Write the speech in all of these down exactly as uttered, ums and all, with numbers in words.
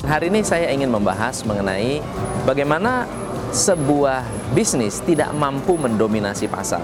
Hari ini saya ingin membahas mengenai bagaimana sebuah bisnis tidak mampu mendominasi pasar.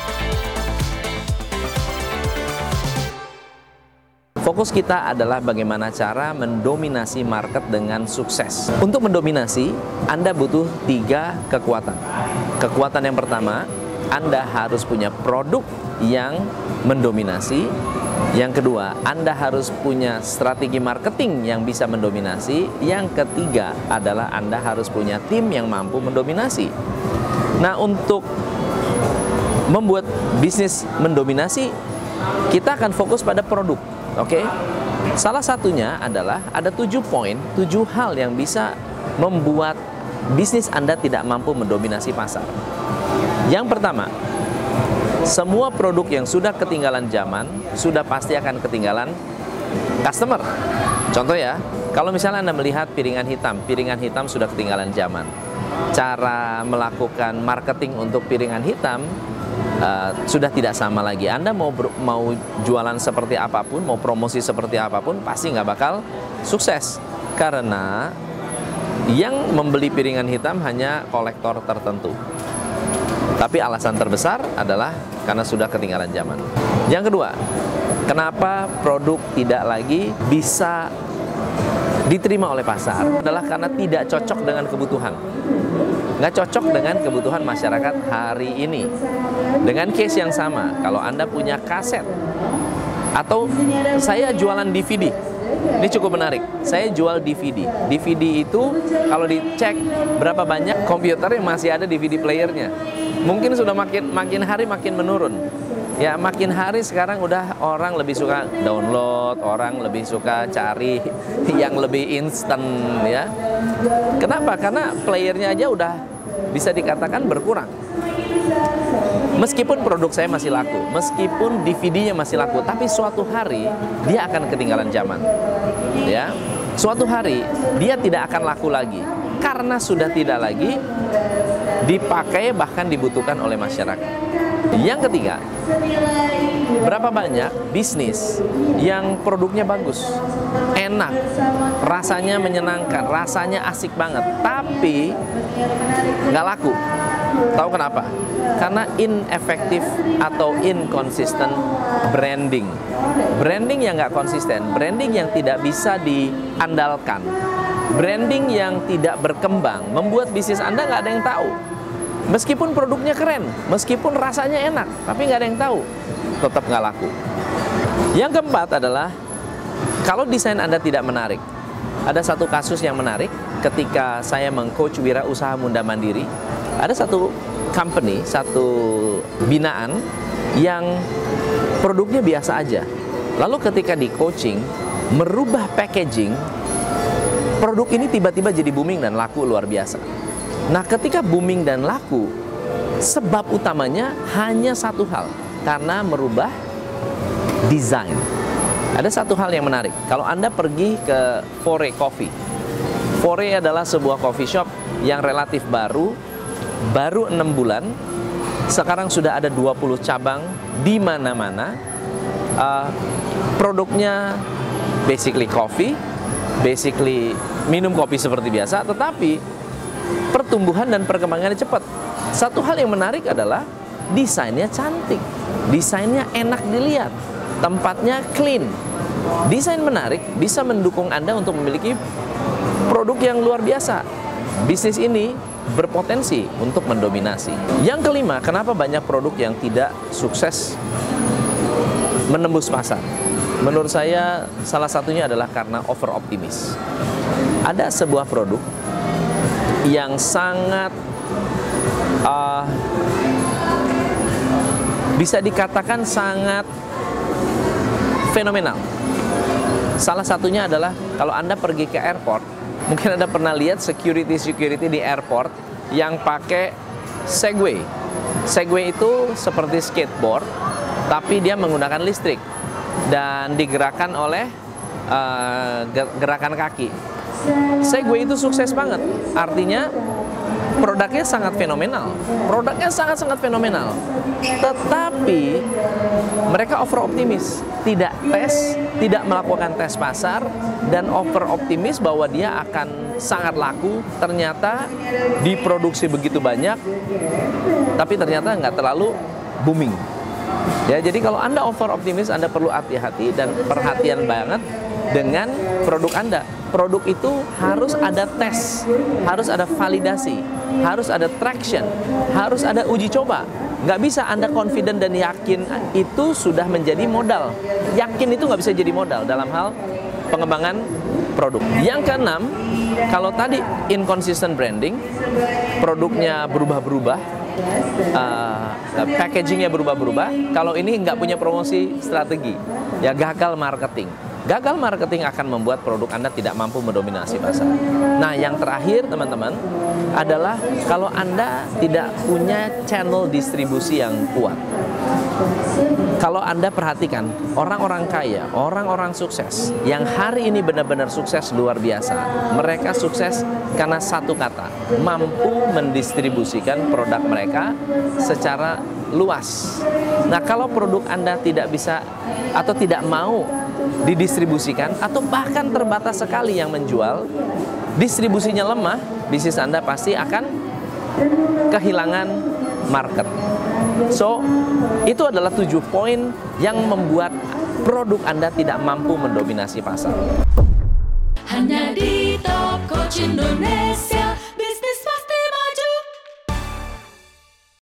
Fokus kita adalah bagaimana cara mendominasi market dengan sukses. Untuk mendominasi, Anda butuh tiga kekuatan. Kekuatan yang pertama, Anda harus punya produk yang mendominasi. Yang kedua, Anda harus punya strategi marketing yang bisa mendominasi. Yang ketiga adalah Anda harus punya tim yang mampu mendominasi. Nah, untuk membuat bisnis mendominasi, kita akan fokus pada produk. Oke, okay? Salah satunya adalah ada tujuh poin, tujuh hal yang bisa membuat bisnis Anda tidak mampu mendominasi pasar. Yang pertama, semua produk yang sudah ketinggalan zaman sudah pasti akan ketinggalan customer. Contoh ya, kalau misalnya Anda melihat piringan hitam, piringan hitam sudah ketinggalan zaman. Cara melakukan marketing untuk piringan hitam uh, sudah tidak sama lagi. Anda mau mau jualan seperti apapun, mau promosi seperti apapun, pasti nggak bakal sukses. Karena yang membeli piringan hitam hanya kolektor tertentu. Tapi alasan terbesar adalah karena sudah ketinggalan zaman. Yang kedua, kenapa produk tidak lagi bisa diterima oleh pasar? Adalah karena tidak cocok dengan kebutuhan. Nggak cocok dengan kebutuhan masyarakat hari ini. Dengan case yang sama, kalau Anda punya kaset, atau saya jualan D V D. Ini cukup menarik. Saya jual D V D. D V D itu kalau dicek berapa banyak komputer yang masih ada D V D playernya. Mungkin sudah makin makin hari makin menurun. Ya, makin hari sekarang udah orang lebih suka download, orang lebih suka cari yang lebih instan ya. Kenapa? Karena playernya aja udah bisa dikatakan berkurang. Meskipun produk saya masih laku, meskipun D V D-nya masih laku, tapi suatu hari dia akan ketinggalan zaman. Ya. Suatu hari dia tidak akan laku lagi karena sudah tidak lagi dipakai bahkan dibutuhkan oleh masyarakat. Yang ketiga, berapa banyak bisnis yang produknya bagus, enak, rasanya menyenangkan, rasanya asik banget, tapi nggak laku. Tahu kenapa? Karena ineffektif atau inconsistent branding. Branding yang nggak konsisten, branding yang tidak bisa diandalkan, branding yang tidak berkembang, membuat bisnis Anda nggak ada yang tahu. Meskipun produknya keren, meskipun rasanya enak, tapi nggak ada yang tahu, tetap nggak laku. Yang keempat adalah kalau desain Anda tidak menarik. Ada satu kasus yang menarik ketika saya meng-coach wirausaha muda mandiri. Ada satu company, satu binaan yang produknya biasa aja. Lalu ketika di coaching, merubah packaging, produk ini tiba-tiba jadi booming dan laku luar biasa. Nah, ketika booming dan laku, sebab utamanya hanya satu hal, karena merubah desain. Ada satu hal yang menarik. Kalau Anda pergi ke Fore Coffee, Fore adalah sebuah coffee shop yang relatif baru, baru enam bulan, sekarang sudah ada dua puluh cabang di mana-mana. Uh, produknya basically coffee, basically minum kopi seperti biasa, tetapi pertumbuhan dan perkembangannya cepat. Satu hal yang menarik adalah desainnya cantik, desainnya enak dilihat, tempatnya clean. Desain menarik bisa mendukung Anda untuk memiliki produk yang luar biasa. Bisnis ini berpotensi untuk mendominasi. Yang kelima, kenapa banyak produk yang tidak sukses menembus pasar? Menurut saya salah satunya adalah karena over optimis. Ada sebuah produk yang sangat uh, bisa dikatakan sangat fenomenal. Salah satunya adalah kalau Anda pergi ke airport, mungkin Anda pernah lihat security-security di airport yang pakai Segway. Segway itu seperti skateboard, tapi dia menggunakan listrik dan digerakkan oleh uh, gerakan kaki. Segway itu sukses banget. Artinya produknya sangat fenomenal. Produknya sangat-sangat fenomenal. Tetapi mereka over optimis, tidak tes, tidak melakukan tes pasar, dan over optimis bahwa dia akan sangat laku. Ternyata diproduksi begitu banyak, tapi ternyata nggak terlalu booming. Ya, jadi kalau Anda over optimis, Anda perlu hati-hati dan perhatian banget dengan produk Anda. Produk itu harus ada tes, harus ada validasi, harus ada traction, harus ada uji coba. Nggak bisa Anda confident dan yakin itu sudah menjadi modal. Yakin itu nggak bisa jadi modal dalam hal pengembangan produk. Yang keenam, kalau tadi inconsistent branding, produknya berubah-berubah, uh, packagingnya berubah-berubah. Kalau ini nggak punya promosi strategi, ya gagal marketing. Gagal marketing akan membuat produk Anda tidak mampu mendominasi pasar. Nah, yang terakhir teman-teman adalah kalau Anda tidak punya channel distribusi yang kuat. Kalau Anda perhatikan orang-orang kaya, orang-orang sukses yang hari ini benar-benar sukses luar biasa, mereka sukses karena satu kata, mampu mendistribusikan produk mereka secara luas. Nah, kalau produk Anda tidak bisa atau tidak mau didistribusikan atau bahkan terbatas sekali yang menjual, distribusinya lemah, bisnis Anda pasti akan kehilangan market. So, itu adalah tujuh poin yang membuat produk Anda tidak mampu mendominasi pasar. Hanya di Top Coach Indonesia.